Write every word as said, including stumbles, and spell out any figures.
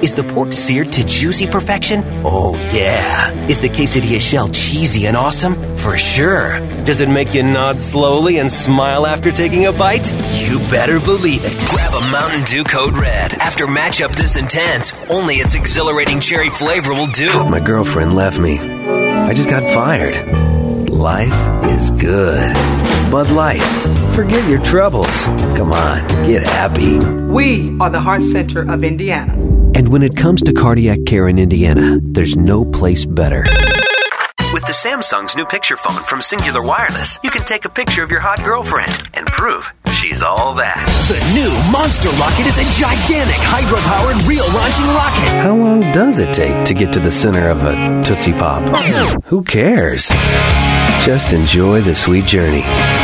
Is the pork seared to juicy perfection? Oh, yeah. Is the quesadilla shell cheesy and awesome? For sure. Does it make you nod slowly and smile after taking a bite? You better believe it. Grab a Mountain Dew Code Red. After matchup this intense, only its exhilarating cherry flavor will do. My girlfriend left me. I just got fired. Life is good. Bud Light. Forget your troubles. Come on, get happy. We are the heart center of Indiana. And when it comes to cardiac care in Indiana, there's no place better. With the Samsung's new picture phone from Singular Wireless, you can take a picture of your hot girlfriend and prove she's all that. The new Monster Rocket is a gigantic hydro-powered reel-launching rocket. How long does it take to get to the center of a Tootsie Pop? Who cares? Just enjoy the sweet journey.